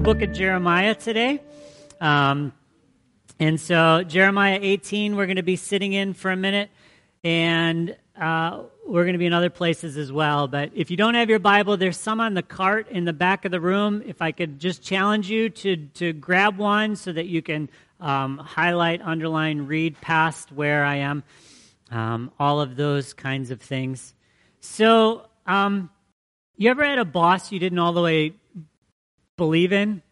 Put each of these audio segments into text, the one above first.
book of Jeremiah today. And so Jeremiah 18, we're going to be sitting in for a minute, and we're going to be in other places as well. But if you don't have your Bible, there's some on the cart in the back of the room. If I could just challenge you to grab one so that you can highlight, underline, read past where I am, all of those kinds of things. So you ever had a boss you didn't all the way believe in?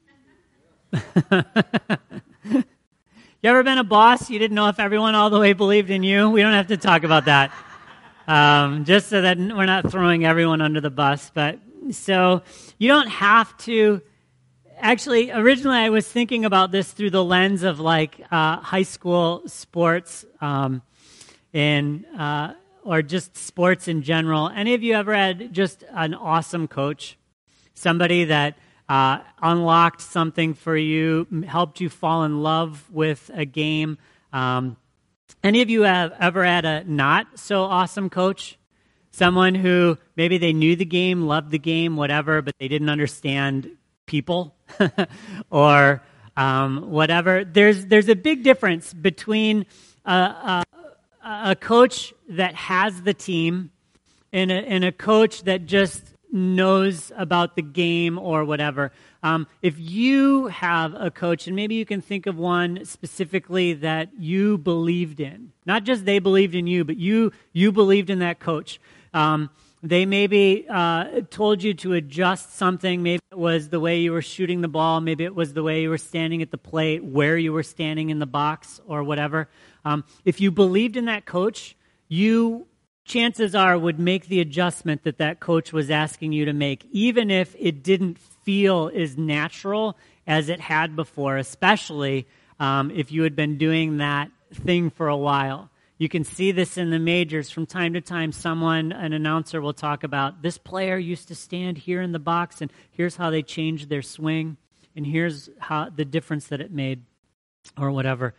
You ever been a boss you didn't know if everyone all the way believed in you? We don't have to talk about that. Just so that we're not throwing everyone under the bus. But so you don't have to. Actually, originally I was thinking about this through the lens of like high school sports or just sports in general. Any of you ever had just an awesome coach? Somebody that unlocked something for you, helped you fall in love with a game. Any of you have ever had a not so awesome coach? Someone who maybe they knew the game, loved the game, whatever, but they didn't understand people or whatever. There's a big difference between a coach that has the team and a coach that just knows about the game or whatever. If you have a coach, and maybe you can think of one specifically that you believed in, not just they believed in you, but you believed in that coach. They maybe told you to adjust something. Maybe it was the way you were shooting the ball. Maybe it was the way you were standing at the plate, where you were standing in the box or whatever. If you believed in that coach, you chances are would make the adjustment that coach was asking you to make, even if it didn't feel as natural as it had before, especially if you had been doing that thing for a while. You can see this in the majors. From time to time, an announcer will talk about, this player used to stand here in the box, and here's how they changed their swing, and here's how the difference that it made, or whatever.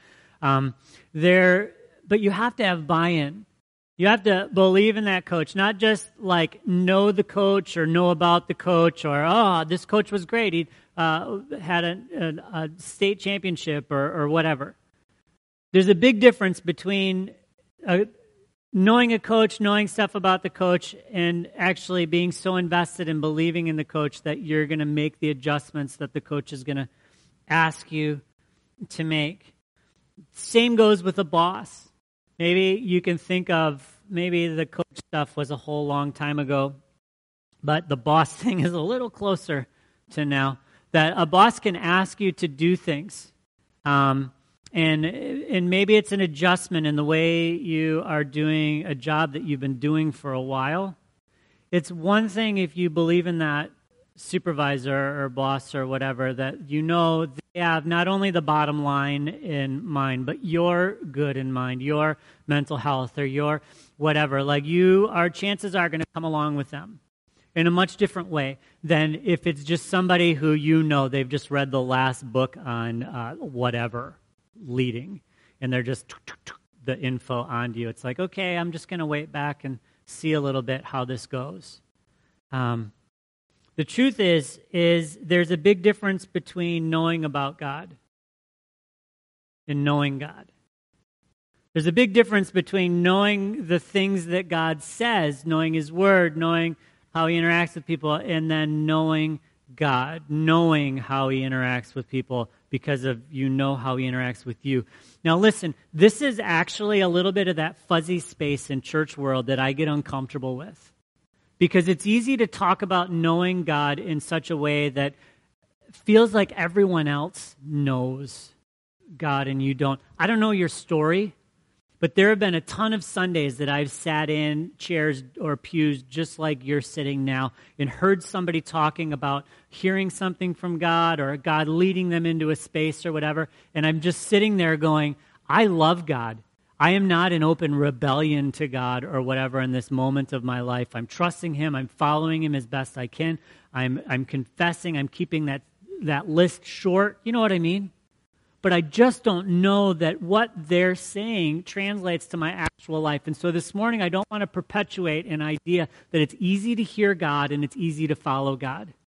But you have to have buy-in. You have to believe in that coach, not just like know the coach or know about the coach or, oh, this coach was great. He had a state championship or whatever. There's a big difference between knowing a coach, knowing stuff about the coach, and actually being so invested in believing in the coach that you're going to make the adjustments that the coach is going to ask you to make. Same goes with a boss. Maybe you can think of, maybe the coach stuff was a whole long time ago, but the boss thing is a little closer to now, that a boss can ask you to do things. And maybe it's an adjustment in the way you are doing a job that you've been doing for a while. It's one thing if you believe in that supervisor or boss or whatever, that you know they have not only the bottom line in mind, but your good in mind, your mental health or your whatever. Like chances are going to come along with them in a much different way than if it's just somebody who they've just read the last book on whatever, leading, and they're just the info onto you. It's like, okay, I'm just going to wait back and see a little bit how this goes. The truth is there's a big difference between knowing about God and knowing God. There's a big difference between knowing the things that God says, knowing His Word, knowing how He interacts with people, and then knowing God, knowing how He interacts with people because of how He interacts with you. Now listen, this is actually a little bit of that fuzzy space in church world that I get uncomfortable with. Because it's easy to talk about knowing God in such a way that feels like everyone else knows God and you don't. I don't know your story, but there have been a ton of Sundays that I've sat in chairs or pews just like you're sitting now and heard somebody talking about hearing something from God or God leading them into a space or whatever, and I'm just sitting there going, I love God. I am not in open rebellion to God or whatever in this moment of my life. I'm trusting Him. I'm following Him as best I can. I'm confessing. I'm keeping that list short. You know what I mean? But I just don't know that what they're saying translates to my actual life. And so this morning, I don't want to perpetuate an idea that it's easy to hear God and it's easy to follow God.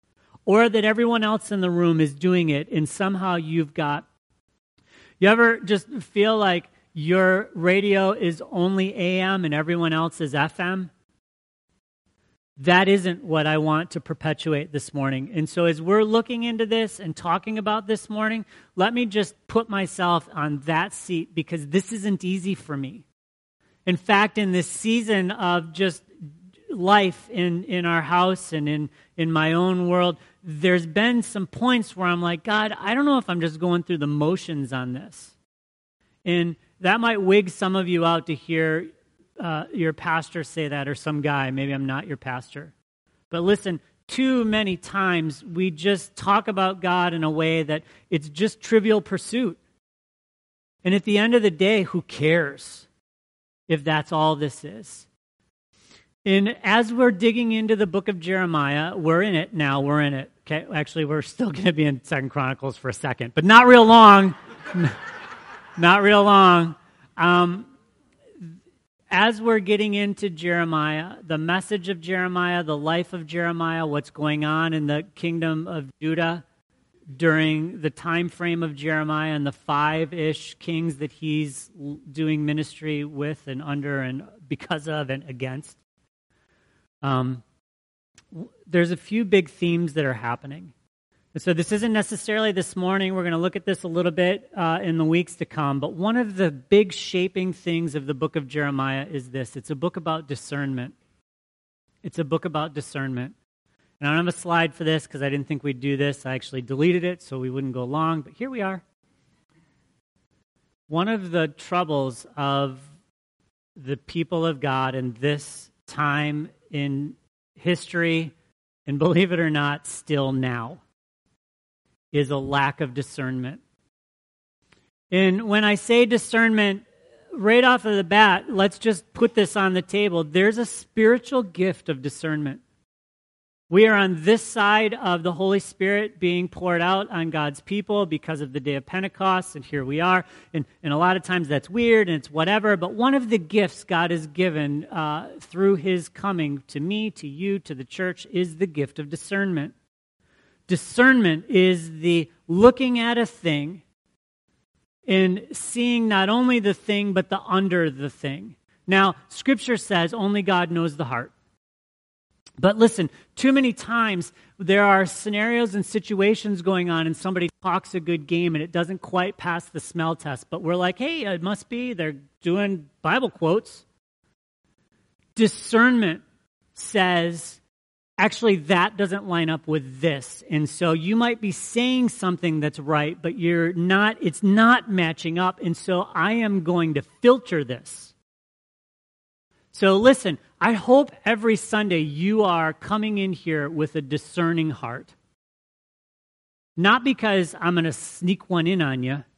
or that everyone else in the room is doing it, and somehow you've got... You ever just feel like your radio is only AM and everyone else is FM? That isn't what I want to perpetuate this morning. And so as we're looking into this and talking about this morning, let me just put myself on that seat, because this isn't easy for me. In fact, in this season of just life in our house and in my own world, there's been some points where I'm like, God, I don't know if I'm just going through the motions on this. And that might wig some of you out to hear your pastor say that, or some guy. Maybe I'm not your pastor. But listen, too many times we just talk about God in a way that it's just trivial pursuit. And at the end of the day, who cares if that's all this is? And as we're digging into the book of Jeremiah, we're in it now. We're in it. Okay, actually, we're still going to be in 2 Chronicles for a second, but not real long. Not real long. As we're getting into Jeremiah, the message of Jeremiah, the life of Jeremiah, what's going on in the kingdom of Judah during the time frame of Jeremiah and the 5-ish kings that he's doing ministry with and under and because of and against, there's a few big themes that are happening. And so this isn't necessarily this morning. We're going to look at this a little bit in the weeks to come. But one of the big shaping things of the book of Jeremiah is this. It's a book about discernment. It's a book about discernment. And I don't have a slide for this because I didn't think we'd do this. I actually deleted it so we wouldn't go long. But here we are. One of the troubles of the people of God in this time in history, and believe it or not, still now, is a lack of discernment. And when I say discernment, right off of the bat, let's just put this on the table. There's a spiritual gift of discernment. We are on this side of the Holy Spirit being poured out on God's people because of the day of Pentecost, and here we are. And a lot of times that's weird and it's whatever, but one of the gifts God has given through his coming to me, to you, to the church, is the gift of discernment. Discernment is the looking at a thing and seeing not only the thing, but the under the thing. Now, Scripture says only God knows the heart. But listen, too many times there are scenarios and situations going on and somebody talks a good game and it doesn't quite pass the smell test. But we're like, hey, it must be they're doing Bible quotes. Discernment says, actually, that doesn't line up with this. And so you might be saying something that's right, but it's not matching up. And so I am going to filter this. So listen, I hope every Sunday you are coming in here with a discerning heart. Not because I'm going to sneak one in on you,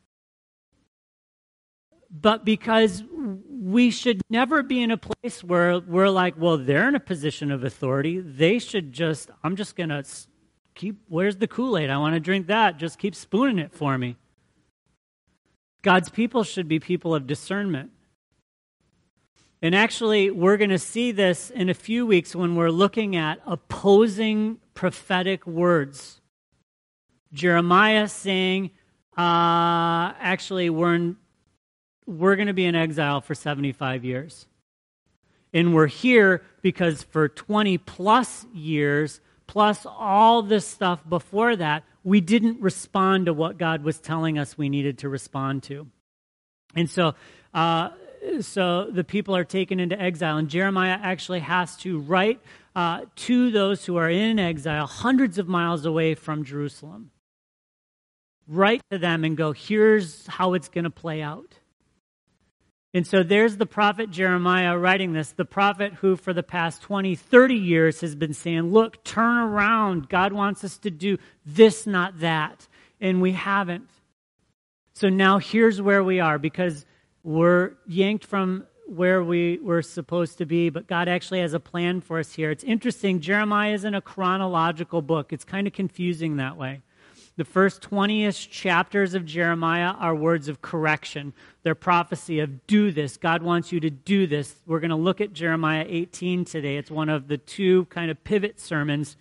but because we should never be in a place where we're like, well, they're in a position of authority. I'm just going to where's the Kool-Aid? I want to drink that. Just keep spooning it for me. God's people should be people of discernment. And actually, we're going to see this in a few weeks when we're looking at opposing prophetic words. Jeremiah saying, actually, we're going to be in exile for 75 years. And we're here because for 20 plus years, plus all this stuff before that, we didn't respond to what God was telling us we needed to respond to. And so the people are taken into exile, and Jeremiah actually has to write to those who are in exile hundreds of miles away from Jerusalem. Write to them and go, here's how it's going to play out. And so there's the prophet Jeremiah writing this, the prophet who for the past 20, 30 years has been saying, look, turn around. God wants us to do this, not that. And we haven't. So now here's where we are, because we're yanked from where we were supposed to be, but God actually has a plan for us here. It's interesting, Jeremiah isn't a chronological book. It's kind of confusing that way. The first 20-ish chapters of Jeremiah are words of correction. They're prophecy of do this. God wants you to do this. We're going to look at Jeremiah 18 today. It's one of the two kind of pivot sermons.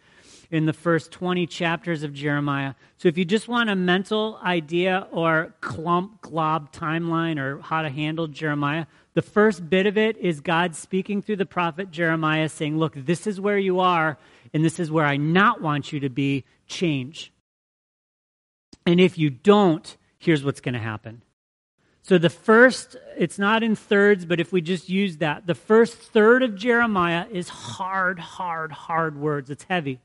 in the first 20 chapters of Jeremiah. So if you just want a mental idea or glob timeline or how to handle Jeremiah, the first bit of it is God speaking through the prophet Jeremiah saying, look, this is where you are, and this is where I not want you to be. Change. And if you don't, here's what's going to happen. So the first, it's not in thirds, but if we just use that, the first third of Jeremiah is hard words. It's heavy.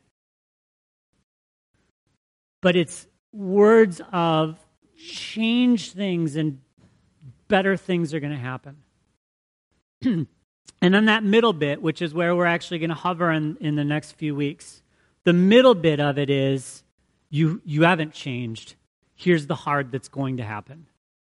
But it's words of change things and better things are going to happen. And then that middle bit, which is where we're actually going to hover in the next few weeks, the middle bit of it is, you haven't changed. Here's the hard that's going to happen.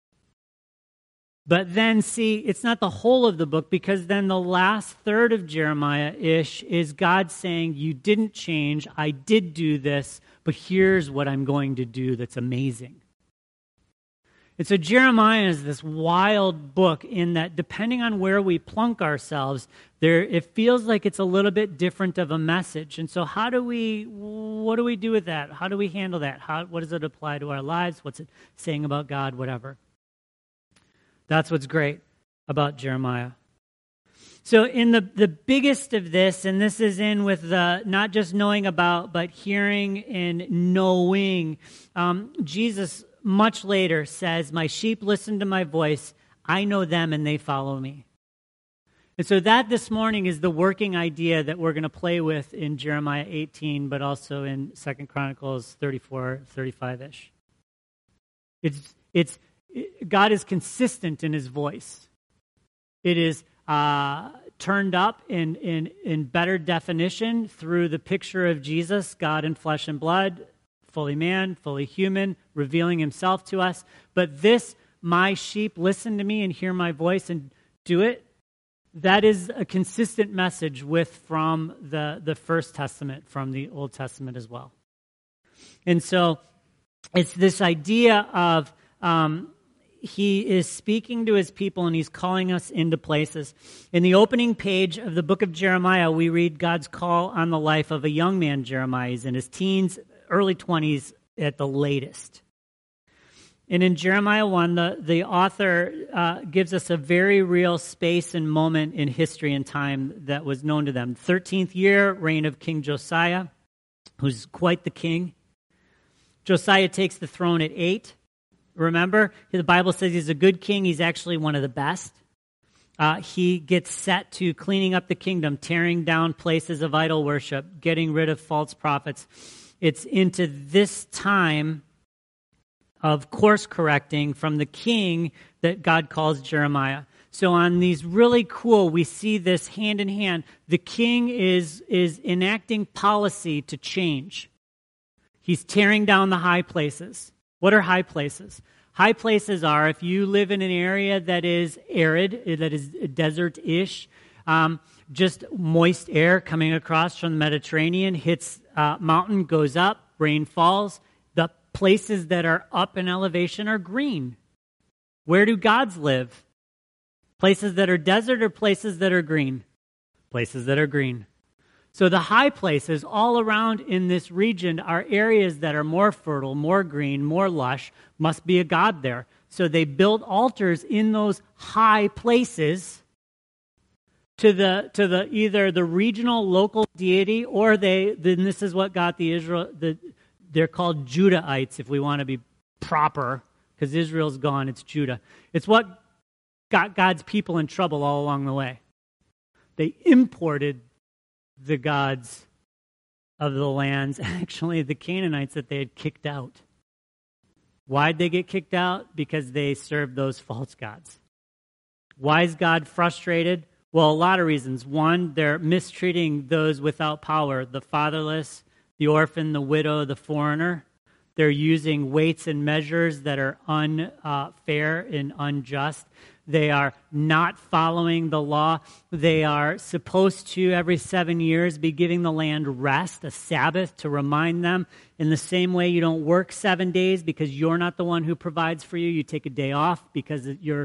But then, see, it's not the whole of the book, because then the last third of Jeremiah-ish is God saying, you didn't change, I did do this, but here's what I'm going to do that's amazing. And so Jeremiah is this wild book in that depending on where we plunk ourselves, it feels like it's a little bit different of a message. And so what do we do with that? How do we handle that? What does it apply to our lives? What's it saying about God? Whatever. That's what's great about Jeremiah. So in the biggest of this, and this is in with the not just knowing about, but hearing and knowing, Jesus much later says, my sheep listen to my voice, I know them and they follow me. And so that this morning is the working idea that we're going to play with in Jeremiah 18, but also in 2 Chronicles 34, 35-ish. God is consistent in his voice. It is turned up in better definition through the picture of Jesus, God in flesh and blood, fully man, fully human, revealing himself to us. But this, my sheep, listen to me and hear my voice and do it, that is a consistent message from the First Testament, from the Old Testament as well. And so it's this idea of he is speaking to his people and he's calling us into places. In the opening page of the book of Jeremiah, we read God's call on the life of a young man, Jeremiah. He's in his teens, early 20s at the latest. And in Jeremiah 1, the author gives us a very real space and moment in history and time that was known to them. 13th year, reign of King Josiah, who's quite the king. Josiah takes the throne at 8. Remember, the Bible says he's a good king. He's actually one of the best. He gets set to cleaning up the kingdom, tearing down places of idol worship, getting rid of false prophets. It's into this time of course correcting from the king that God calls Jeremiah. So on these really cool, we see this hand in hand. The king is enacting policy to change. He's tearing down the high places. What are high places? High places are, if you live in an area that is arid, that is desert-ish, just moist air coming across from the Mediterranean, hits mountain, goes up, rain falls. The places that are up in elevation are green. Where do gods live? Places that are desert or places that are green? Places that are green. So the high places all around in this region are areas that are more fertile, more green, more lush, must be a god there. So they built altars in those high places to the either the regional local deity, or then this is what got they're called Judahites, if we want to be proper, because Israel's gone, it's Judah. It's what got God's people in trouble all along the way. They imported the gods of the lands, actually the Canaanites that they had kicked out. Why'd they get kicked out? Because they served those false gods. Why is God frustrated? Well, a lot of reasons. One, they're mistreating those without power, the fatherless, the orphan, the widow, the foreigner. They're using weights and measures that are unfair and unjust. They are not following the law. They are supposed to, every 7 years, be giving the land rest, a Sabbath, to remind them. In the same way, you don't work 7 days because you're not the one who provides for you. You take a day off because you're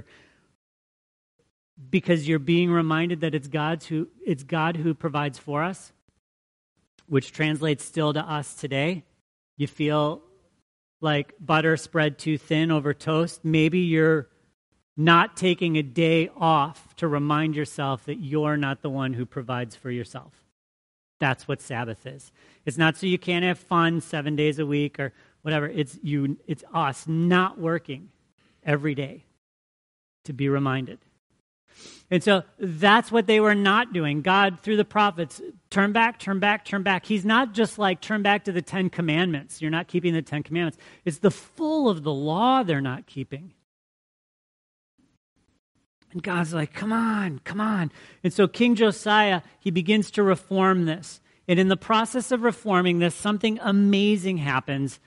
being reminded that it's God who provides for us. which translates still to us today. You feel like butter spread too thin over toast. Maybe you're not taking a day off to remind yourself that you're not the one who provides for yourself. That's what Sabbath is. It's not so you can't have fun 7 days a week or whatever. It's us not working every day to be reminded. And so that's what they were not doing. God, through the prophets, turn back, turn back, turn back. He's not just like, turn back to the 10 Commandments. You're not keeping the 10 Commandments. It's the full of the law they're not keeping. And God's like, come on, come on. And so King Josiah, he begins to reform this. And in the process of reforming this, something amazing happens.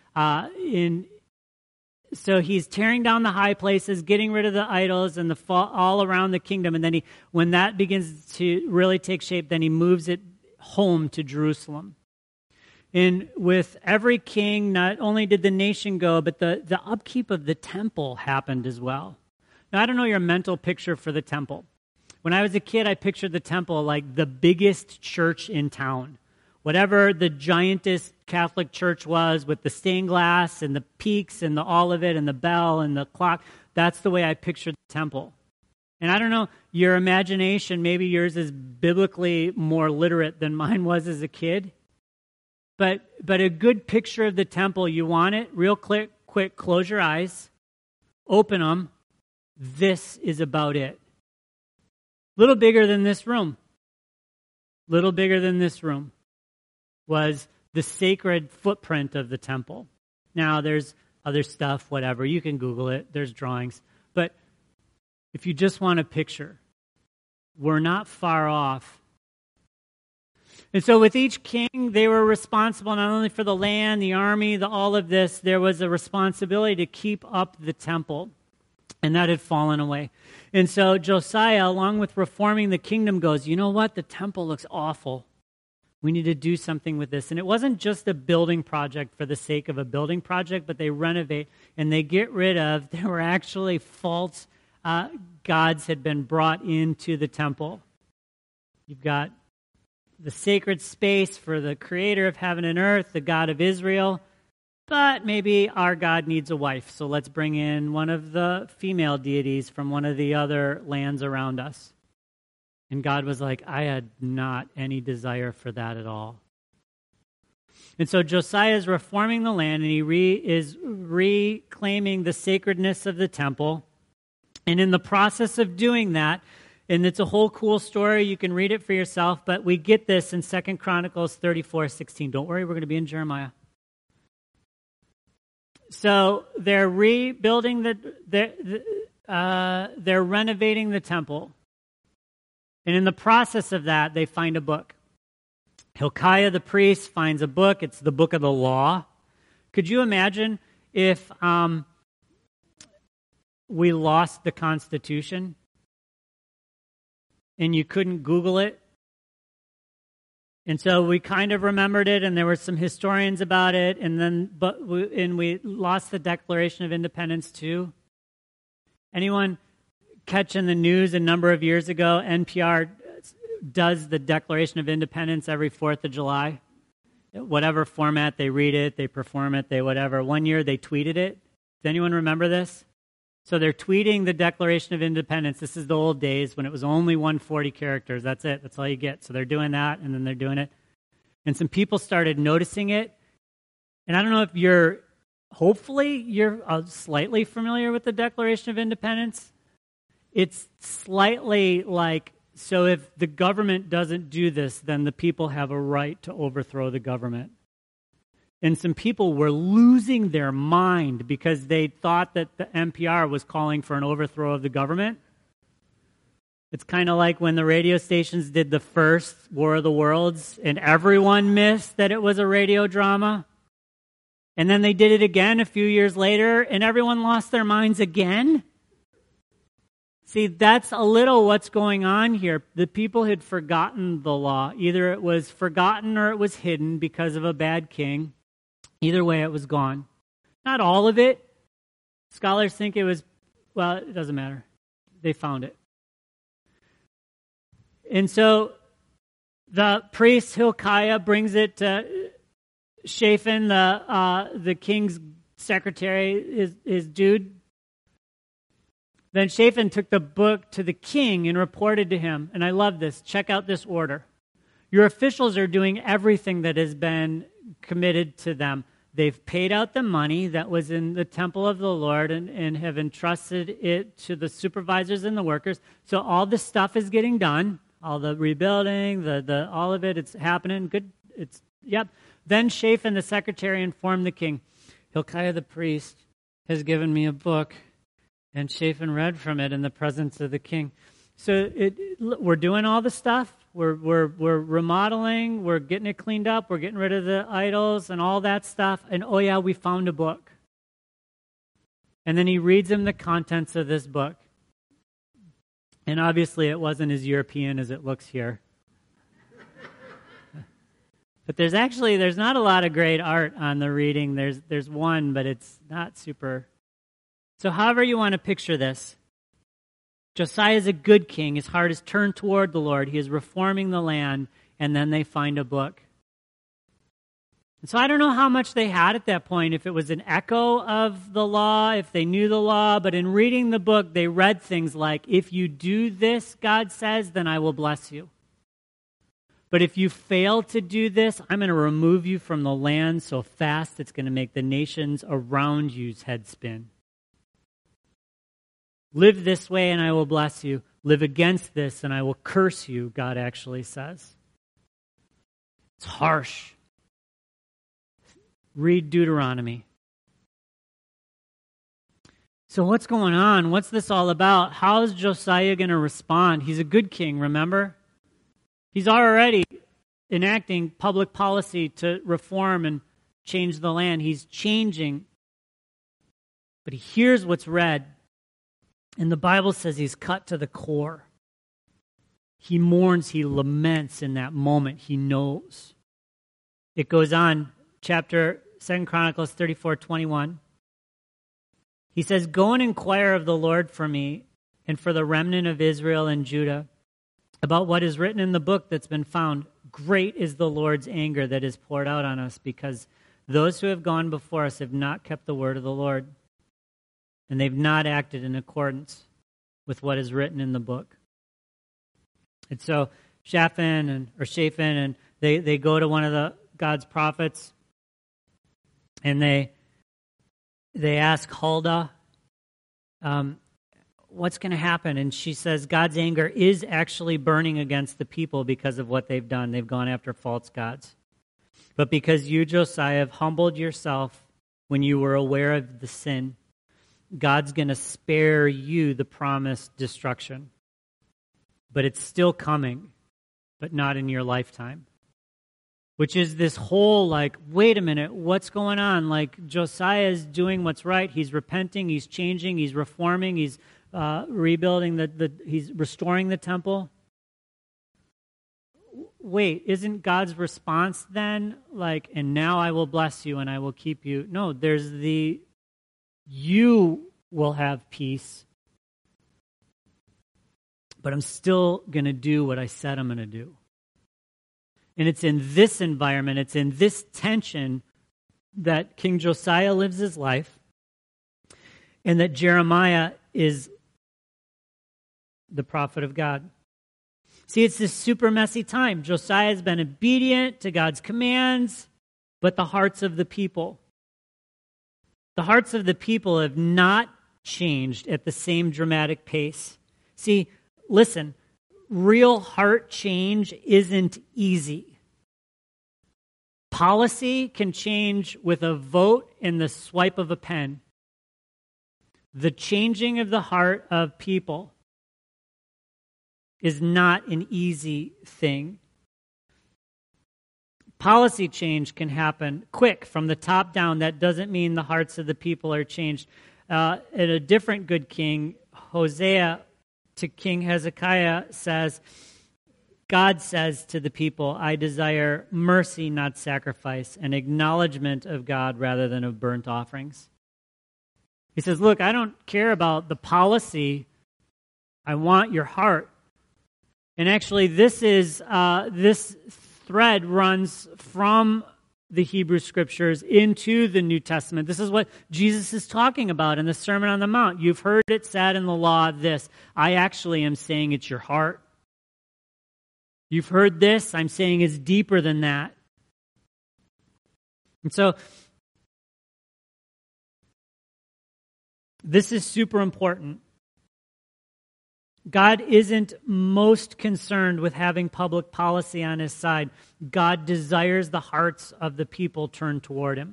So he's tearing down the high places, getting rid of the idols and all around the kingdom. And then when that begins to really take shape, then he moves it home to Jerusalem. And with every king, not only did the nation go, but the upkeep of the temple happened as well. Now, I don't know your mental picture for the temple. When I was a kid, I pictured the temple like the biggest church in town. Whatever the giantest Catholic church was with the stained glass and the peaks and all of it and the bell and the clock, that's the way I pictured the temple. And I don't know, your imagination, maybe yours is biblically more literate than mine was as a kid. But a good picture of the temple, you want it? Real quick, close your eyes, open them. This is about it. Little bigger than this room. Little bigger than this room was the sacred footprint of the temple. Now, there's other stuff, whatever. You can Google it. There's drawings. But if you just want a picture, we're not far off. And so with each king, they were responsible not only for the land, the army, all of this. There was a responsibility to keep up the temple. And that had fallen away. And so Josiah, along with reforming the kingdom, goes, you know what? The temple looks awful. We need to do something with this. And it wasn't just a building project for the sake of a building project, but they renovate and they get rid of, there were actually false gods had been brought into the temple. You've got the sacred space for the creator of heaven and earth, the God of Israel. But maybe our God needs a wife, so let's bring in one of the female deities from one of the other lands around us. And God was like, I had not any desire for that at all. And so Josiah is reforming the land, and he is reclaiming the sacredness of the temple. And in the process of doing that, and it's a whole cool story, you can read it for yourself, but we get this in 2 Chronicles 34:16. Don't worry, we're going to be in Jeremiah. So they're rebuilding they're renovating the temple. And in the process of that, they find a book. Hilkiah the priest finds a book. It's the book of the law. Could you imagine if we lost the Constitution and you couldn't Google it? And so we kind of remembered it, and there were some historians about it, and we lost the Declaration of Independence too. Anyone catch in the news a number of years ago, NPR does the Declaration of Independence every 4th of July. Whatever format, they read it, they perform it, they whatever. One year they tweeted it. Does anyone remember this? So they're tweeting the Declaration of Independence. This is the old days when it was only 140 characters. That's it. That's all you get. So they're doing that, and then they're doing it. And some people started noticing it. And I don't know if hopefully you're slightly familiar with the Declaration of Independence. It's slightly like, so if the government doesn't do this, then the people have a right to overthrow the government. And some people were losing their mind because they thought that the NPR was calling for an overthrow of the government. It's kind of like when the radio stations did the first War of the Worlds and everyone missed that it was a radio drama. And then they did it again a few years later and everyone lost their minds again. See, that's a little what's going on here. The people had forgotten the law. Either it was forgotten or it was hidden because of a bad king. Either way, it was gone. Not all of it. Scholars think it was, well, it doesn't matter. They found it. And so The priest Hilkiah brings it to Shaphan, the king's secretary, his dude. Then Shaphan took the book to the king and reported to him. And I love this. Check out this order. Your officials are doing everything that has been committed to them. They've paid out the money that was in the temple of the Lord and have entrusted it to the supervisors and the workers. So all the stuff is getting done. All the rebuilding, all of it, it's happening. Good. Yep. Then Shaphan, the secretary, informed the king, Hilkiah the priest has given me a book. And Shaphan read from it in the presence of the king. So we're doing all the stuff. We're remodeling. We're getting it cleaned up. We're getting rid of the idols and all that stuff. And oh yeah, we found a book. And then he reads him the contents of this book. And obviously it wasn't as European as it looks here. But there's not a lot of great art on the reading. There's one, but it's not super. So however you want to picture this, Josiah is a good king. His heart is turned toward the Lord. He is reforming the land, and then they find a book. And so I don't know how much they had at that point, if it was an echo of the law, if they knew the law, but in reading the book, they read things like, if you do this, God says, then I will bless you. But if you fail to do this, I'm going to remove you from the land so fast it's going to make the nations around you's head spin. Live this way and I will bless you. Live against this and I will curse you, God actually says. It's harsh. Read Deuteronomy. So what's going on? What's this all about? How is Josiah going to respond? He's a good king, remember? He's already enacting public policy to reform and change the land. He's changing. But he hears what's read. And the Bible says he's cut to the core. He mourns, he laments in that moment. He knows. It goes on, 2 Chronicles 34:21. He says, go and inquire of the Lord for me and for the remnant of Israel and Judah about what is written in the book that's been found. Great is the Lord's anger that is poured out on us because those who have gone before us have not kept the word of the Lord. And they've not acted in accordance with what is written in the book. And so Shaphan, and they go to one of God's prophets, and they ask Huldah, what's going to happen? And she says, God's anger is actually burning against the people because of what they've done. They've gone after false gods. But because you, Josiah, have humbled yourself when you were aware of the sin, God's going to spare you the promised destruction. But it's still coming, but not in your lifetime. Which is this whole wait a minute, what's going on? Josiah is doing what's right. He's repenting, he's changing, he's reforming, he's rebuilding, he's restoring the temple. Wait, isn't God's response then and now I will bless you and I will keep you? No, there's you will have peace, but I'm still going to do what I said I'm going to do. And it's in this environment, it's in this tension that King Josiah lives his life and that Jeremiah is the prophet of God. See, it's this super messy time. Josiah has been obedient to God's commands, but the hearts of the people have not changed at the same dramatic pace. See, listen, real heart change isn't easy. Policy can change with a vote and the swipe of a pen. The changing of the heart of people is not an easy thing. Policy change can happen quick from the top down. That doesn't mean the hearts of the people are changed. And a different good king, Hosea, to King Hezekiah says, God says to the people, I desire mercy, not sacrifice, an acknowledgement of God rather than of burnt offerings. He says, look, I don't care about the policy. I want your heart. And actually, this thread runs from the Hebrew Scriptures into the New Testament. This is what Jesus is talking about in the Sermon on the Mount. You've heard it said in the law this. I actually am saying it's your heart. You've heard this. I'm saying it's deeper than that. And so, this is super important. God isn't most concerned with having public policy on his side. God desires the hearts of the people turned toward him.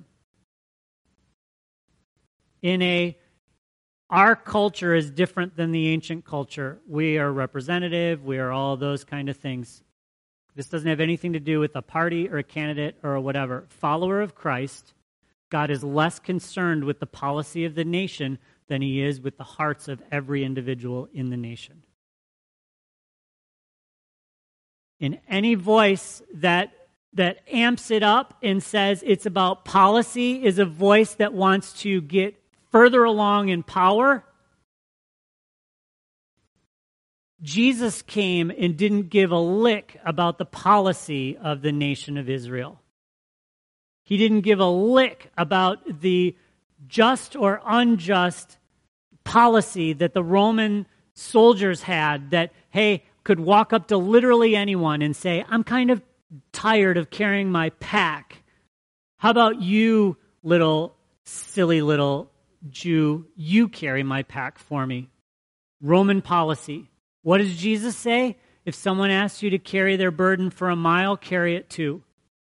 Our culture is different than the ancient culture. We are representative. We are all those kind of things. This doesn't have anything to do with a party or a candidate or whatever. Follower of Christ, God is less concerned with the policy of the nation than he is with the hearts of every individual in the nation. In any voice that amps it up and says it's about policy is a voice that wants to get further along in power. Jesus came and didn't give a lick about the policy of the nation of Israel. He didn't give a lick about the just or unjust policy that the Roman soldiers had that, hey, could walk up to literally anyone and say, I'm kind of tired of carrying my pack. How about you, silly little Jew, you carry my pack for me? Roman policy. What does Jesus say? If someone asks you to carry their burden for a mile, carry it too.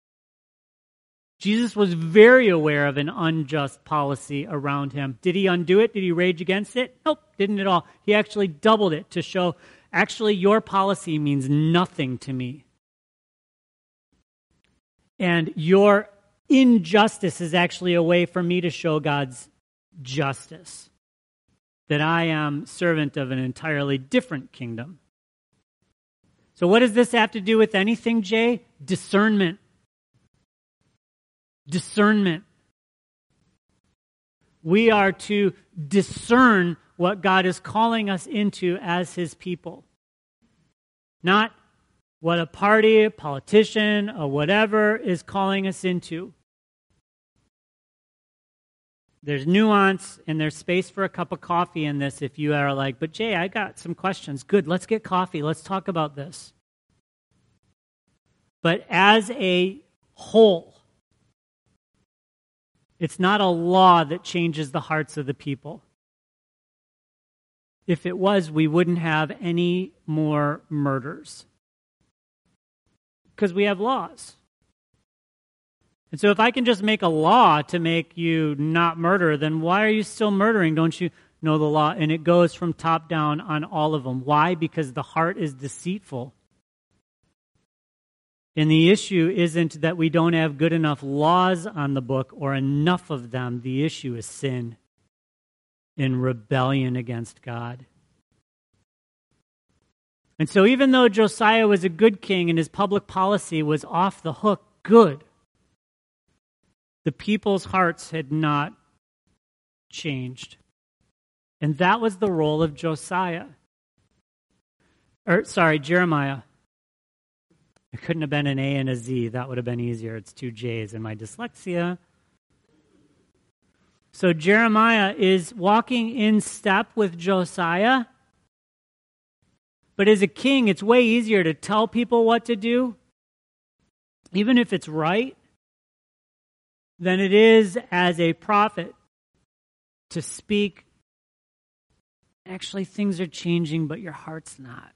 Jesus was very aware of an unjust policy around him. Did he undo it? Did he rage against it? Nope, didn't at all. He actually doubled it to show, actually, your policy means nothing to me. And your injustice is actually a way for me to show God's justice. That I am servant of an entirely different kingdom. So what does this have to do with anything, Jay? Discernment. Discernment. We are to discern what God is calling us into as his people. Not what a party, a politician, or whatever is calling us into. There's nuance and there's space for a cup of coffee in this if you are like, but Jay, I got some questions. Good, let's get coffee. Let's talk about this. But as a whole, it's not a law that changes the hearts of the people. If it was, we wouldn't have any more murders. Because we have laws. And so if I can just make a law to make you not murder, then why are you still murdering? Don't you know the law? And it goes from top down on all of them. Why? Because the heart is deceitful. And the issue isn't that we don't have good enough laws on the book or enough of them. The issue is sin and rebellion against God. And so even though Josiah was a good king and his public policy was off the hook good, the people's hearts had not changed. And that was the role of Jeremiah. It couldn't have been an A and a Z. That would have been easier. It's two J's in my dyslexia. So Jeremiah is walking in step with Josiah. But as a king, it's way easier to tell people what to do, even if it's right, than it is as a prophet to speak, actually things are changing, but your heart's not.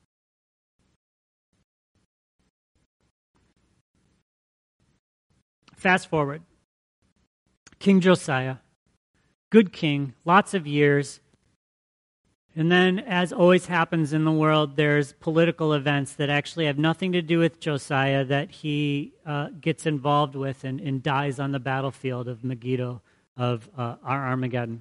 Fast forward. King Josiah, good king, lots of years. And then, as always happens in the world, there's political events that actually have nothing to do with Josiah that he gets involved with and dies on the battlefield of Megiddo, of Armageddon.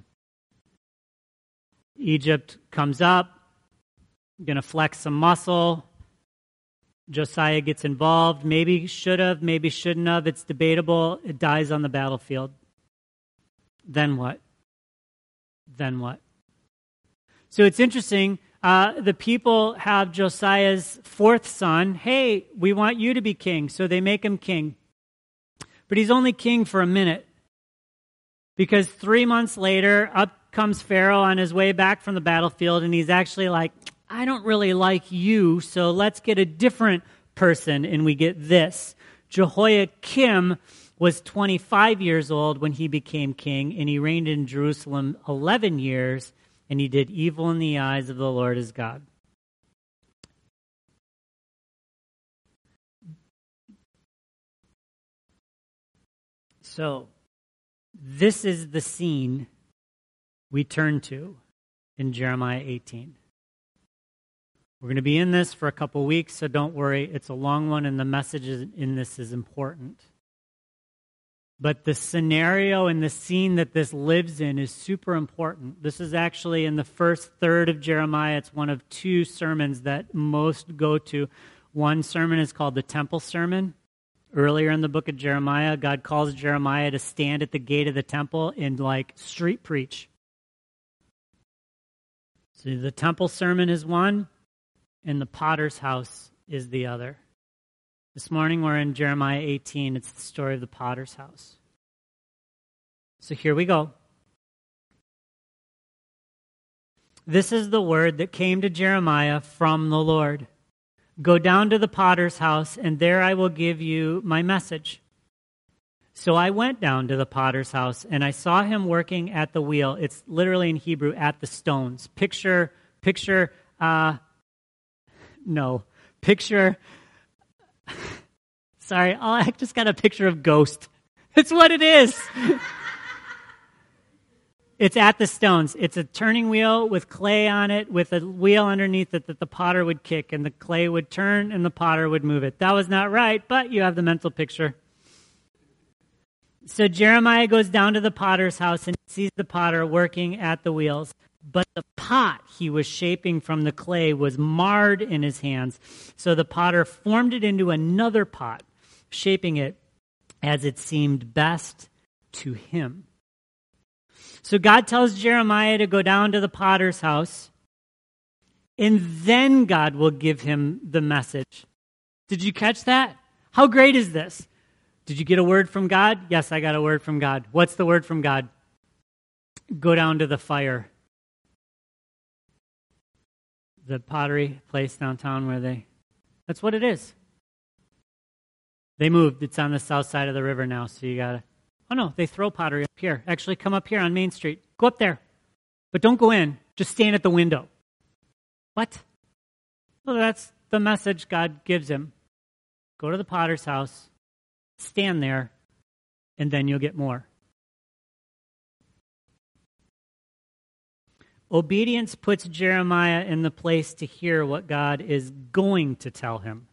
Egypt comes up, going to flex some muscle. Josiah gets involved. Maybe should have, maybe shouldn't have. It's debatable. It dies on the battlefield. Then what? Then what? So it's interesting. the people have Josiah's fourth son. Hey, we want you to be king. So they make him king. But he's only king for a minute. Because 3 months later, up comes Pharaoh on his way back from the battlefield, and he's actually like, I don't really like you, so let's get a different person, and we get this. Jehoiakim was 25 years old when he became king, and he reigned in Jerusalem 11 years, and he did evil in the eyes of the Lord his God. So, this is the scene we turn to in Jeremiah 18. We're going to be in this for a couple weeks, so don't worry. It's a long one, and the message in this is important. But the scenario and the scene that this lives in is super important. This is actually in the first third of Jeremiah. It's one of two sermons that most go to. One sermon is called the Temple Sermon. Earlier in the book of Jeremiah, God calls Jeremiah to stand at the gate of the temple and street preach. So the Temple Sermon is one, and the potter's house is the other. This morning we're in Jeremiah 18. It's the story of the potter's house. So here we go. This is the word that came to Jeremiah from the Lord. Go down to the potter's house, and there I will give you my message. So I went down to the potter's house, and I saw him working at the wheel. It's literally in Hebrew, at the stones. Picture, sorry, I just got a picture of Ghost. That's what it is. It's at the stones. It's a turning wheel with clay on it, with a wheel underneath it that the potter would kick, and the clay would turn, and the potter would move it. That was not right, but you have the mental picture. So Jeremiah goes down to the potter's house and sees the potter working at the wheels. But the pot he was shaping from the clay was marred in his hands. So the potter formed it into another pot, shaping it as it seemed best to him. So God tells Jeremiah to go down to the potter's house, and then God will give him the message. Did you catch that? How great is this? Did you get a word from God? Yes, I got a word from God. What's the word from God? Go down to the fire. The pottery place downtown that's what it is. They moved. It's on the south side of the river now, so you gotta, oh no, they throw pottery up here. Actually, come up here on Main Street. Go up there. But don't go in. Just stand at the window. What? Well, that's the message God gives him. Go to the potter's house, stand there, and then you'll get more. Obedience puts Jeremiah in the place to hear what God is going to tell him.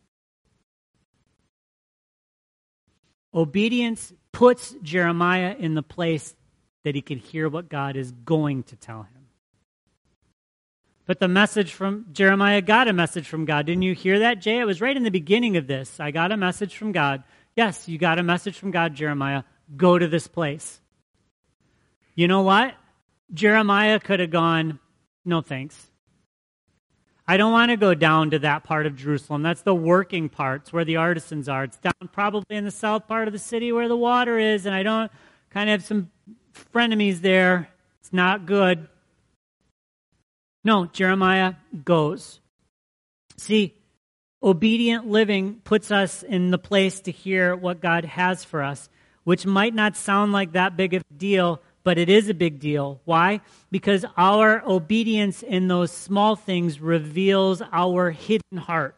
Obedience puts Jeremiah in the place that he can hear what God is going to tell him. But the message from Jeremiah got a message from God. Didn't you hear that, Jay? It was right in the beginning of this. I got a message from God. Yes, you got a message from God, Jeremiah. Go to this place. You know what? Jeremiah could have gone, no thanks. I don't want to go down to that part of Jerusalem. That's the working parts where the artisans are. It's down probably in the south part of the city where the water is, and I don't kind of have some frenemies there. It's not good. No, Jeremiah goes. See, obedient living puts us in the place to hear what God has for us, which might not sound like that big of a deal, but it is a big deal. Why? Because our obedience in those small things reveals our hidden heart.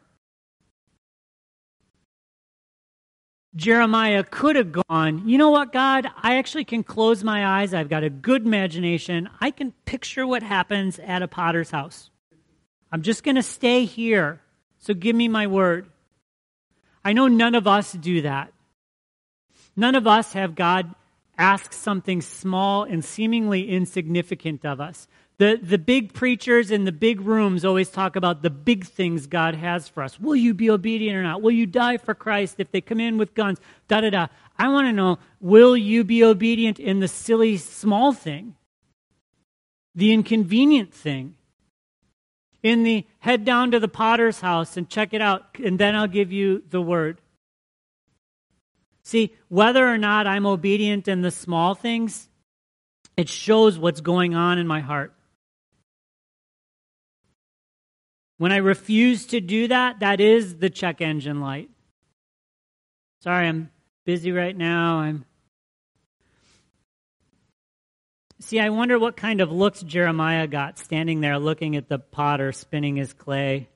Jeremiah could have gone, you know what, God? I actually can close my eyes. I've got a good imagination. I can picture what happens at a potter's house. I'm just going to stay here. So give me my word. I know none of us do that. None of us have God ask something small and seemingly insignificant of us. The big preachers in the big rooms always talk about the big things God has for us. Will you be obedient or not? Will you die for Christ if they come in with guns? Da-da-da. I want to know, will you be obedient in the silly small thing? The inconvenient thing? in the head down to the potter's house and check it out, and then I'll give you the word. See, whether or not I'm obedient in the small things, it shows what's going on in my heart. When I refuse to do that, that is the check engine light. Sorry, I'm busy right now. See, I wonder what kind of looks Jeremiah got standing there looking at the potter spinning his clay.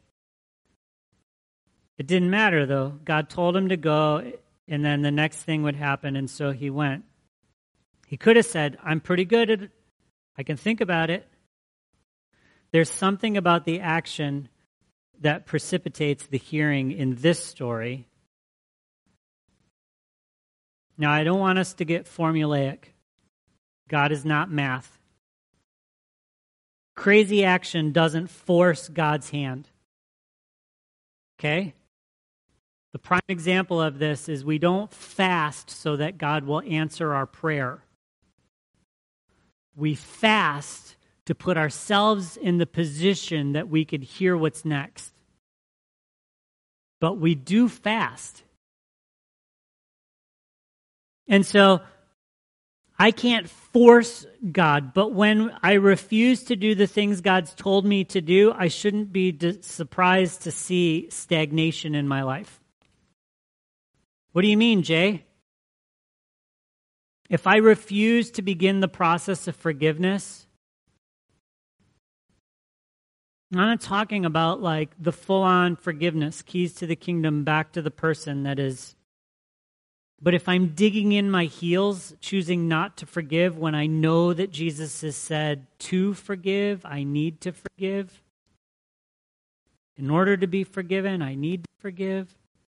It didn't matter, though. God told him to go, and then the next thing would happen, and so he went. He could have said, I'm pretty good at it. I can think about it. There's something about the action that precipitates the hearing in this story. Now, I don't want us to get formulaic. God is not math. Crazy action doesn't force God's hand. Okay? The prime example of this is we don't fast so that God will answer our prayer. We fast to put ourselves in the position that we could hear what's next. But we do fast. And so, I can't force God, but when I refuse to do the things God's told me to do, I shouldn't be surprised to see stagnation in my life. What do you mean, Jay? If I refuse to begin the process of forgiveness, I'm not talking about like the full-on forgiveness, keys to the kingdom, back to the person that is. But if I'm digging in my heels, choosing not to forgive when I know that Jesus has said to forgive, I need to forgive. In order to be forgiven, I need to forgive.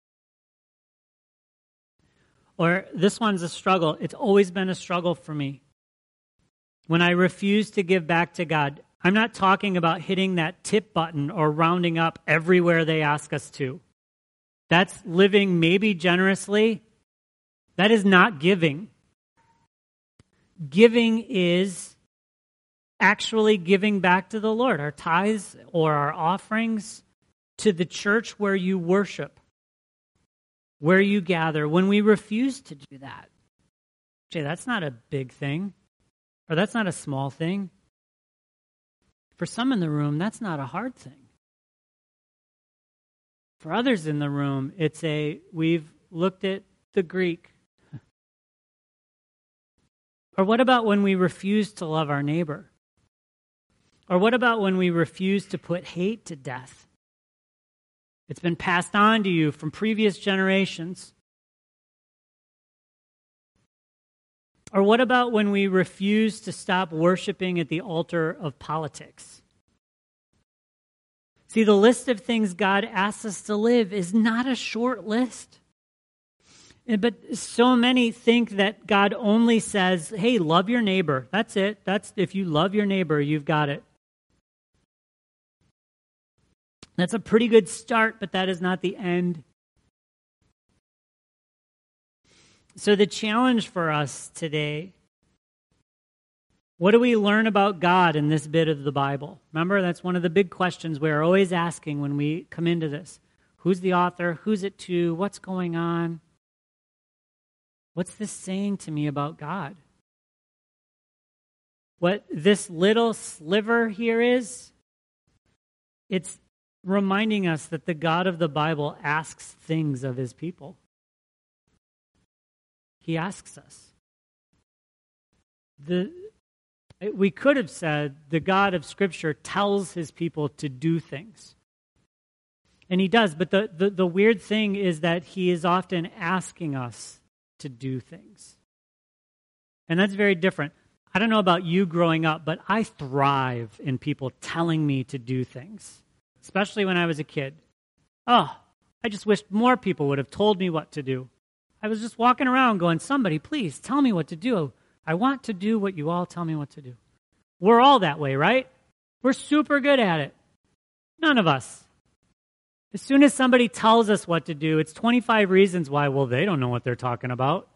Or this one's a struggle. It's always been a struggle for me. When I refuse to give back to God, I'm not talking about hitting that tip button or rounding up everywhere they ask us to. That's living maybe generously. That is not giving. Giving is actually giving back to the Lord, our tithes or our offerings to the church where you worship, where you gather. When we refuse to do that, Jay, that's not a big thing, or that's not a small thing. For some in the room, that's not a hard thing. For others in the room, we've looked at the Greek. Or what about when we refuse to love our neighbor? Or what about when we refuse to put hate to death? It's been passed on to you from previous generations. Or what about when we refuse to stop worshiping at the altar of politics? See, the list of things God asks us to live is not a short list. But so many think that God only says, hey, love your neighbor. That's it. If you love your neighbor, you've got it. That's a pretty good start, but that is not the end. So the challenge for us today, what do we learn about God in this bit of the Bible? Remember, that's one of the big questions we're always asking when we come into this. Who's the author? Who's it to? What's going on? What's this saying to me about God? What this little sliver here is, it's reminding us that the God of the Bible asks things of his people. He asks us. We could have said the God of Scripture tells his people to do things. And he does, but the weird thing is that he is often asking us to do things. And that's very different. I don't know about you growing up, but I thrive in people telling me to do things, especially when I was a kid. Oh, I just wished more people would have told me what to do. I was just walking around going, somebody, please tell me what to do. I want to do what you all tell me what to do. We're all that way, right? We're super good at it. None of us. As soon as somebody tells us what to do, it's 25 reasons why, well, they don't know what they're talking about.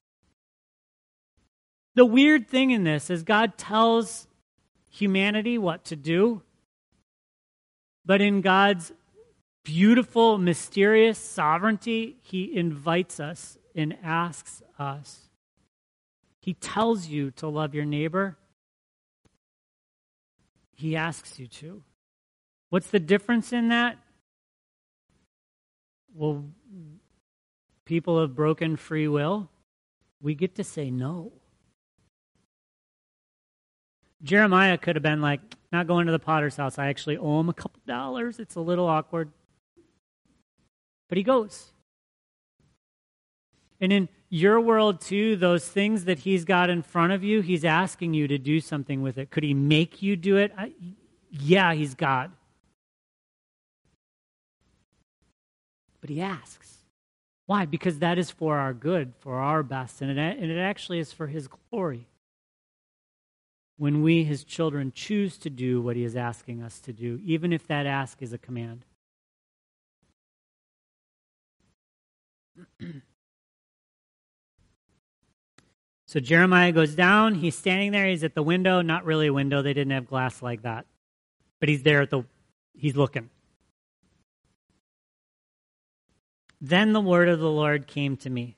The weird thing in this is God tells humanity what to do, But in God's beautiful, mysterious sovereignty, he invites us and asks us. He tells you to love your neighbor. He asks you to. What's the difference in that? Well, people of broken free will, we get to say no. Jeremiah could have been like, not going to the potter's house. I actually owe him a couple dollars. It's a little awkward. But he goes. And in your world too, those things that he's got in front of you, he's asking you to do something with it. Could he make you do it? Yeah, he's God. But he asks. Why? Because that is for our good, for our best, and it actually is for his glory. When we, his children, choose to do what he is asking us to do, even if that ask is a command. So Jeremiah goes down. He's standing there. He's at the window. Not really a window. They didn't have glass like that. But he's there he's looking. Then the word of the Lord came to me.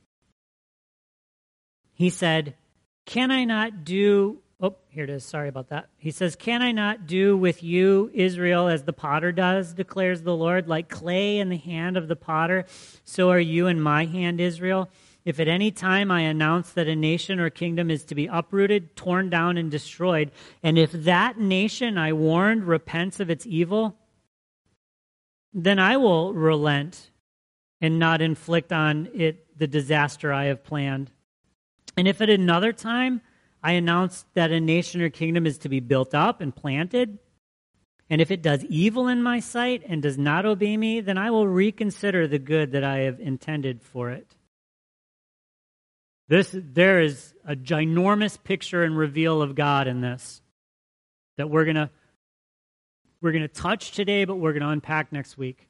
He said, can I not do... Oh, here it is. Sorry about that. He says, can I not do with you, Israel, as the potter does, declares the Lord, like clay in the hand of the potter, so are you in my hand, Israel. If at any time I announce that a nation or kingdom is to be uprooted, torn down, and destroyed, and if that nation I warned repents of its evil, then I will relent and not inflict on it the disaster I have planned. And if at another time I announce that a nation or kingdom is to be built up and planted, and if it does evil in my sight and does not obey me, then I will reconsider the good that I have intended for it. There is a ginormous picture and reveal of God in this that we're gonna touch today, but we're gonna unpack next week.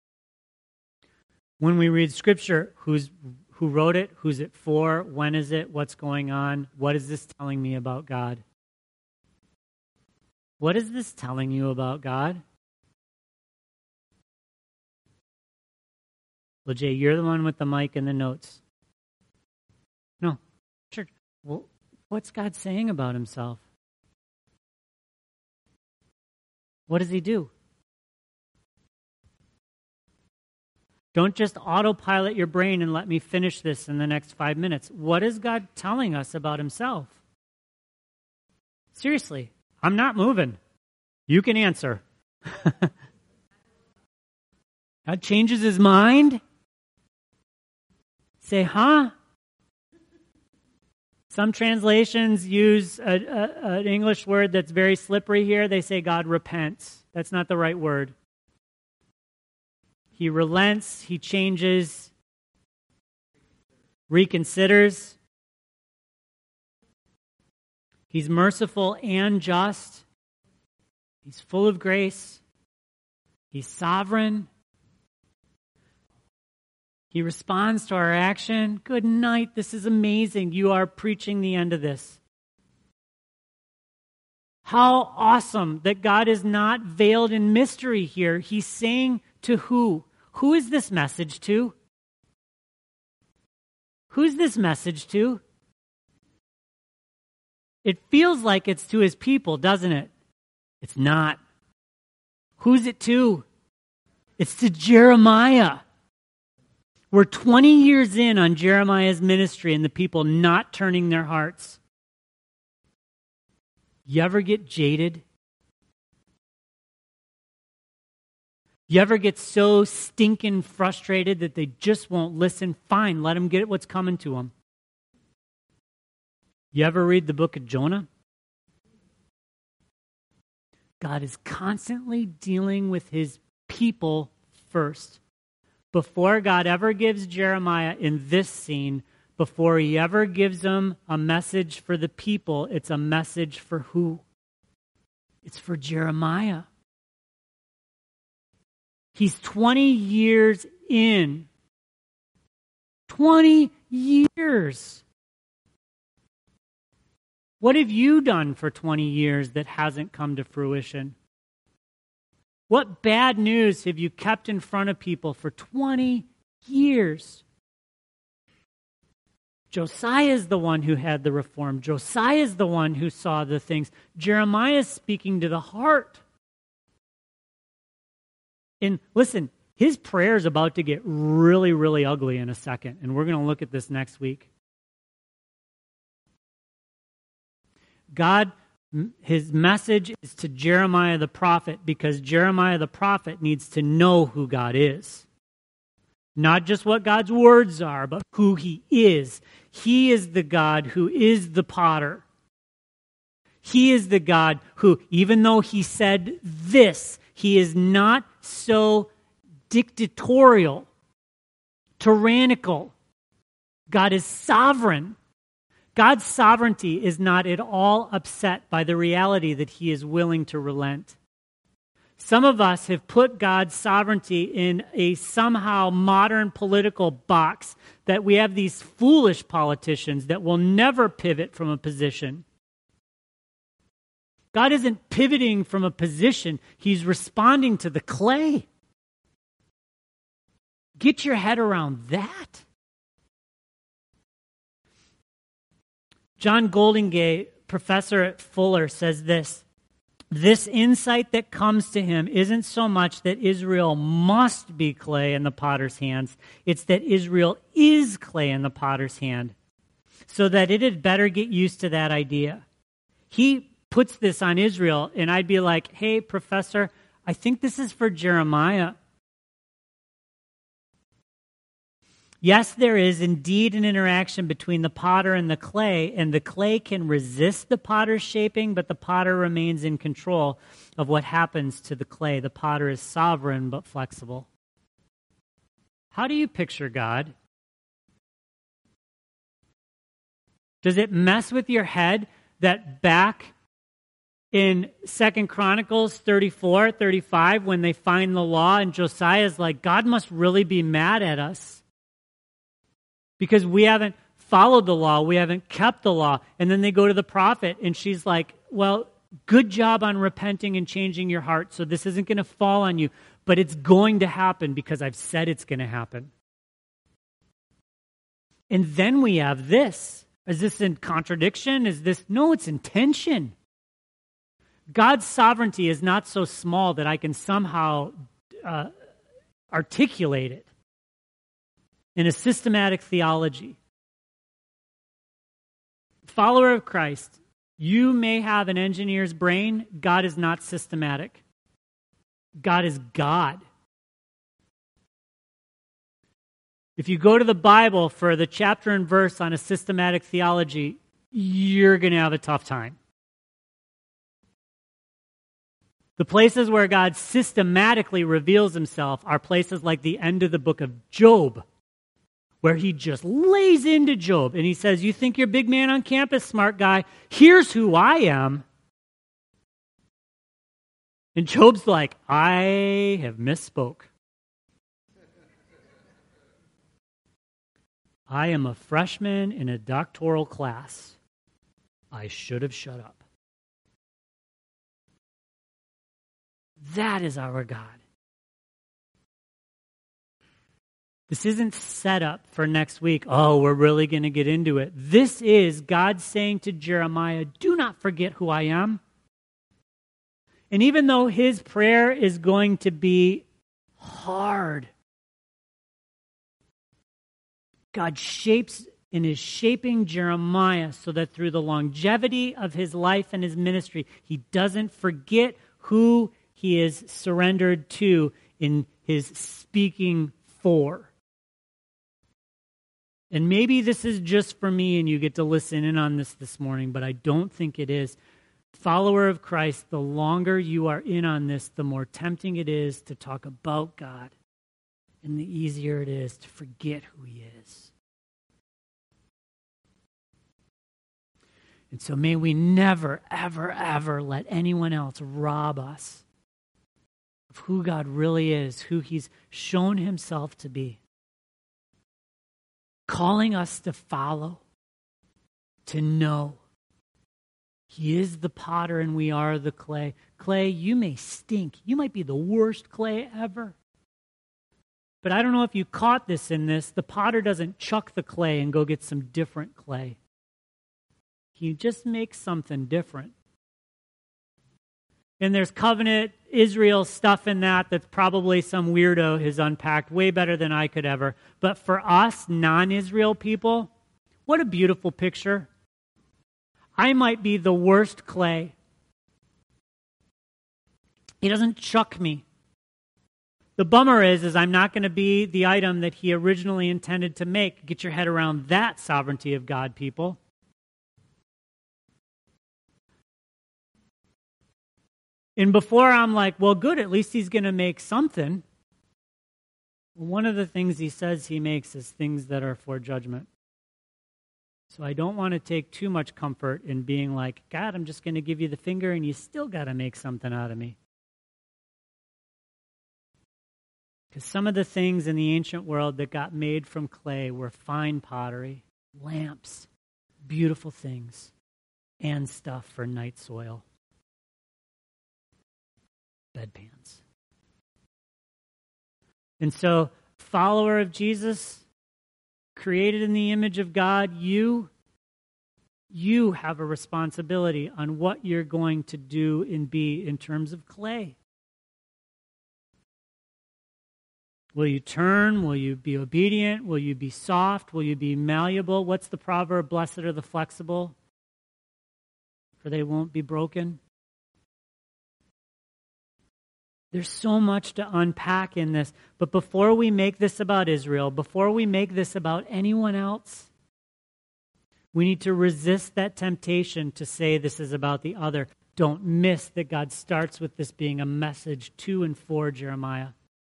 When we read Scripture, who wrote it? Who's it for? When is it? What's going on? What is this telling me about God? What is this telling you about God? Well, Jay, you're the one with the mic and the notes. No. Church, well, what's God saying about himself? What does he do? Don't just autopilot your brain and let me finish this in the next 5 minutes. What is God telling us about himself? Seriously, I'm not moving. You can answer. God changes his mind? Say, huh? Some translations use an English word that's very slippery here. They say God repents. That's not the right word. He relents, he changes, reconsiders. He's merciful and just. He's full of grace. He's sovereign. He responds to our action. Good night. This is amazing. You are preaching the end of this. How awesome that God is not veiled in mystery here. He's saying to who? Who is this message to? Who's this message to? It feels like it's to his people, doesn't it? It's not. Who's it to? It's to Jeremiah. We're 20 years in on Jeremiah's ministry and the people not turning their hearts. You ever get jaded? You ever get so stinking frustrated that they just won't listen? Fine, let them get what's coming to them. You ever read the book of Jonah? God is constantly dealing with his people first. Before God ever gives Jeremiah in this scene, before he ever gives them a message for the people, it's a message for who? It's for Jeremiah. He's 20 years in. 20 years. What have you done for 20 years that hasn't come to fruition? What bad news have you kept in front of people for 20 years? Josiah is the one who had the reform. Josiah is the one who saw the things. Jeremiah is speaking to the heart. And listen, his prayer is about to get really, really ugly in a second, and we're going to look at this next week. God, his message is to Jeremiah the prophet because Jeremiah the prophet needs to know who God is. Not just what God's words are, but who he is. He is the God who is the potter. He is the God who, even though he said this, he is not so dictatorial, tyrannical. God is sovereign. God's sovereignty is not at all upset by the reality that he is willing to relent. Some of us have put God's sovereignty in a somehow modern political box that we have these foolish politicians that will never pivot from a position. God isn't pivoting from a position. He's responding to the clay. Get your head around that. John Goldingay, professor at Fuller, says this: this insight that comes to him isn't so much that Israel must be clay in the potter's hands, it's that Israel is clay in the potter's hand, so that it had better get used to that idea. He puts this on Israel, and I'd be like, hey, professor, I think this is for Jeremiah. Yes, there is indeed an interaction between the potter and the clay can resist the potter's shaping, but the potter remains in control of what happens to the clay. The potter is sovereign but flexible. How do you picture God? Does it mess with your head that back in 2 Chronicles 34, 35, when they find the law, and Josiah's like, God must really be mad at us because we haven't followed the law, we haven't kept the law. And then they go to the prophet, and she's like, well, good job on repenting and changing your heart, so this isn't going to fall on you, but it's going to happen because I've said it's going to happen. And then we have this. Is this in contradiction? No, it's in tension. God's sovereignty is not so small that I can somehow articulate it in a systematic theology. Follower of Christ, you may have an engineer's brain. God is not systematic. God is God. If you go to the Bible for the chapter and verse on a systematic theology, you're going to have a tough time. The places where God systematically reveals himself are places like the end of the book of Job, where he just lays into Job. And he says, you think you're big man on campus, smart guy? Here's who I am. And Job's like, I have misspoke. I am a freshman in a doctoral class. I should have shut up. That is our God. This isn't set up for next week. Oh, we're really going to get into it. This is God saying to Jeremiah, do not forget who I am. And even though his prayer is going to be hard, God shapes and is shaping Jeremiah so that through the longevity of his life and his ministry, he doesn't forget who he is surrendered to in his speaking for. And maybe this is just for me and you get to listen in on this morning, but I don't think it is. Follower of Christ, the longer you are in on this, the more tempting it is to talk about God, and the easier it is to forget who he is. And so may we never, ever, ever let anyone else rob us of who God really is, who he's shown himself to be, calling us to follow, to know. He is the potter and we are the clay. Clay, you may stink. You might be the worst clay ever. But I don't know if you caught this in this. The potter doesn't chuck the clay and go get some different clay. He just makes something different. And there's covenant Israel stuff in that's probably some weirdo has unpacked way better than I could ever. But for us, non-Israel people, what a beautiful picture. I might be the worst clay. He doesn't chuck me. The bummer is I'm not going to be the item that he originally intended to make. Get your head around that sovereignty of God, people. And before I'm like, well, good, at least he's going to make something. One of the things he says he makes is things that are for judgment. So I don't want to take too much comfort in being like, God, I'm just going to give you the finger and you still got to make something out of me. Because some of the things in the ancient world that got made from clay were fine pottery, lamps, beautiful things, and stuff for night soil. Bedpans. And so, follower of Jesus, created in the image of God, you have a responsibility on what you're going to do and be in terms of clay. Will you turn? Will you be obedient? Will you be soft? Will you be malleable? What's the proverb? Blessed are the flexible, for they won't be broken. There's so much to unpack in this. But before we make this about Israel, before we make this about anyone else, we need to resist that temptation to say this is about the other. Don't miss that God starts with this being a message to and for Jeremiah.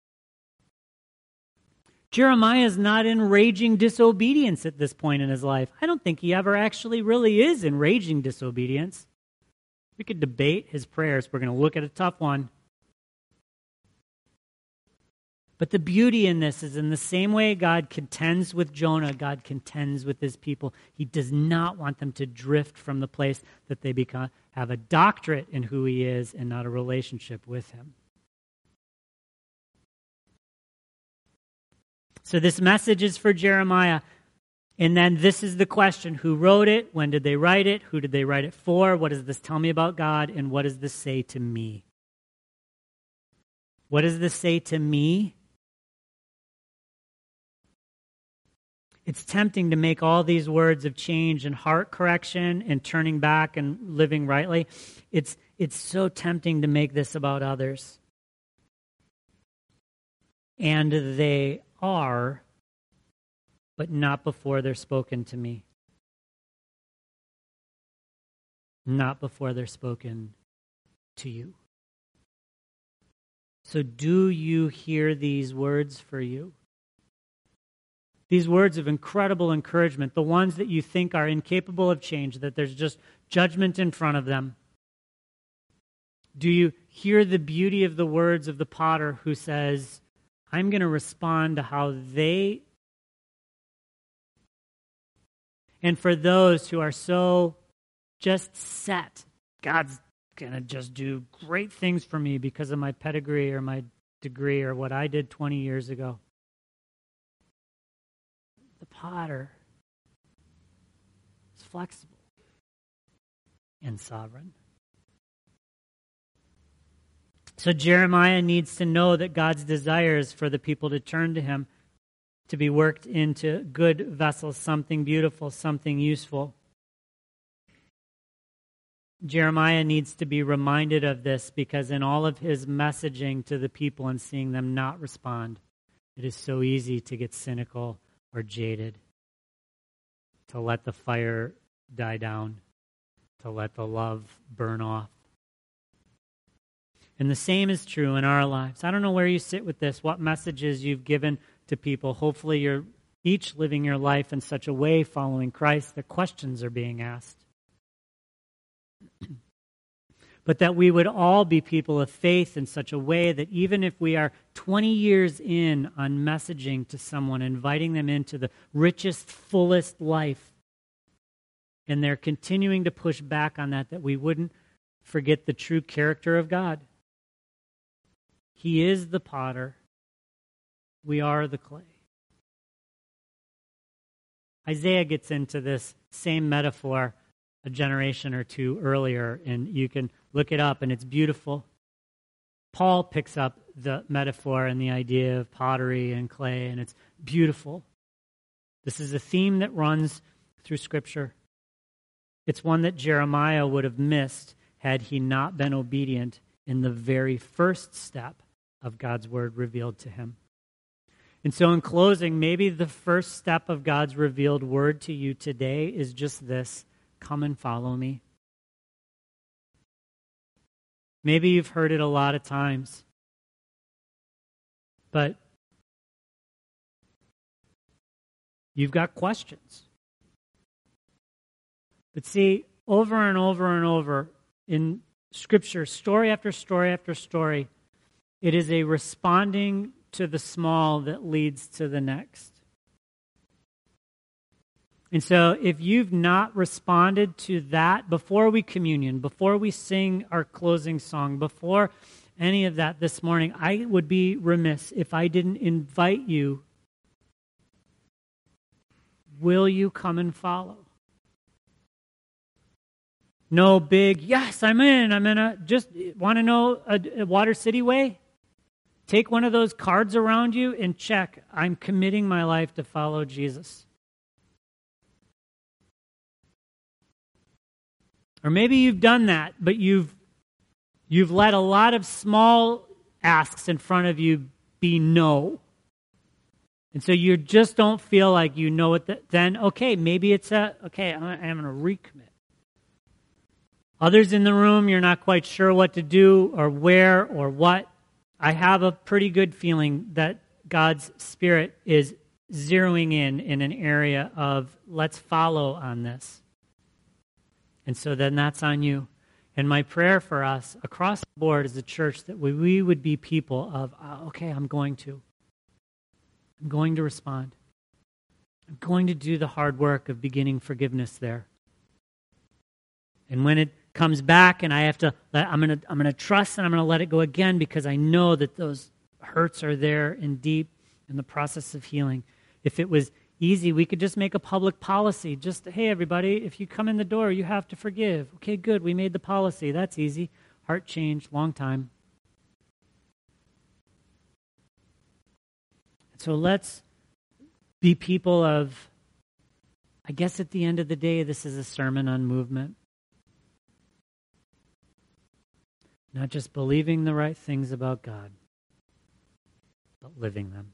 Jeremiah is not in raging disobedience at this point in his life. I don't think he ever actually really is in raging disobedience. We could debate his prayers. We're going to look at a tough one. But the beauty in this is in the same way God contends with Jonah, God contends with his people. He does not want them to drift from the place that they have a doctorate in who he is and not a relationship with him. So this message is for Jeremiah. And then this is the question. Who wrote it? When did they write it? Who did they write it for? What does this tell me about God? And what does this say to me? What does this say to me? It's tempting to make all these words of change and heart correction and turning back and living rightly. It's so tempting to make this about others. And they are, but not before they're spoken to me. Not before they're spoken to you. So do you hear these words for you? These words of incredible encouragement, the ones that you think are incapable of change, that there's just judgment in front of them. Do you hear the beauty of the words of the potter who says, I'm going to respond to how they... And for those who are so just set, God's going to just do great things for me because of my pedigree or my degree or what I did 20 years ago. The potter is flexible and sovereign. So Jeremiah needs to know that God's desire is for the people to turn to him, to be worked into good vessels, something beautiful, something useful. Jeremiah needs to be reminded of this because in all of his messaging to the people and seeing them not respond, it is so easy to get cynical or jaded, to let the fire die down, to let the love burn off. And the same is true in our lives. I don't know where you sit with this, what messages you've given to people. Hopefully you're each living your life in such a way following Christ that questions are being asked. But that we would all be people of faith in such a way that even if we are 20 years in on messaging to someone, inviting them into the richest, fullest life, And they're continuing to push back on that we wouldn't forget the true character of God. He is the potter. We are the clay. Isaiah gets into this same metaphor a generation or two earlier, and you can look it up, and it's beautiful. Paul picks up the metaphor and the idea of pottery and clay, and it's beautiful. This is a theme that runs through Scripture. It's one that Jeremiah would have missed had he not been obedient in the very first step of God's word revealed to him. And so in closing, maybe the first step of God's revealed word to you today is just this: come and follow me. Maybe you've heard it a lot of times, but you've got questions. But see, over and over and over in Scripture, story after story after story, it is a responding to the small that leads to the next. And so if you've not responded to that before we communion, before we sing our closing song, before any of that this morning, I would be remiss if I didn't invite you. Will you come and follow? No big, yes, I'm in just want to know a Water City way? Take one of those cards around you and check, I'm committing my life to follow Jesus. Or maybe you've done that, but you've let a lot of small asks in front of you be no. And so you just don't feel like you know it. Then, okay, maybe it's I'm going to recommit. Others in the room, you're not quite sure what to do or where or what. I have a pretty good feeling that God's Spirit is zeroing in an area of let's follow on this. And so then that's on you. And my prayer for us across the board as a church that we would be people of, I'm going to respond. I'm going to do the hard work of beginning forgiveness there. And when it comes back and I'm going to trust and I'm going to let it go again because I know that those hurts are there and deep in the process of healing. If it was easy, we could just make a public policy. Just, hey, everybody, if you come in the door, you have to forgive. Okay, good. We made the policy. That's easy. Heart change, long time. So let's be people of, I guess at the end of the day, this is a sermon on movement. Not just believing the right things about God, but living them.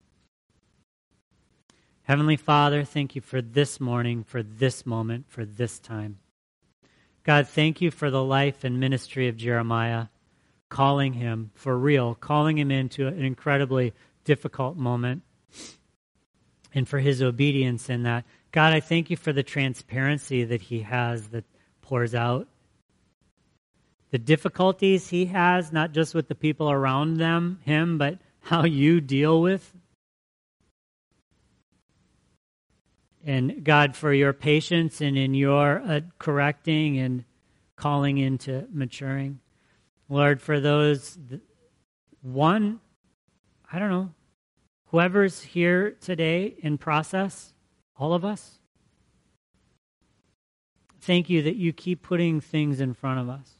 Heavenly Father, thank you for this morning, for this moment, for this time. God, thank you for the life and ministry of Jeremiah, calling him for real, calling him into an incredibly difficult moment, and for his obedience in that. God, I thank you for the transparency that he has that pours out. The difficulties he has, not just with the people around him, but how you deal with. And God, for your patience and in your correcting and calling into maturing. Lord, for those, whoever's here today in process, all of us, thank you that you keep putting things in front of us.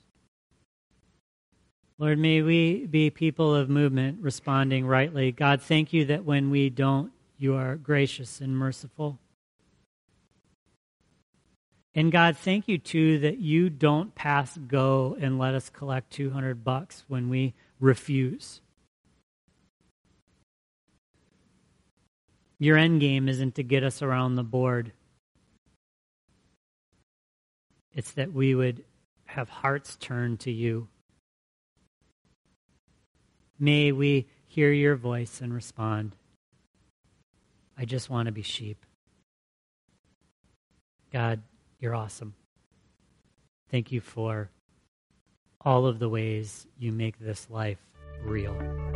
Lord, may we be people of movement, responding rightly. God, thank you that when we don't, you are gracious and merciful. And God, thank you, too, that you don't pass go and let us collect $200 when we refuse. Your end game isn't to get us around the board. It's that we would have hearts turned to you. May we hear your voice and respond. I just want to be sheep. God, you're awesome. Thank you for all of the ways you make this life real.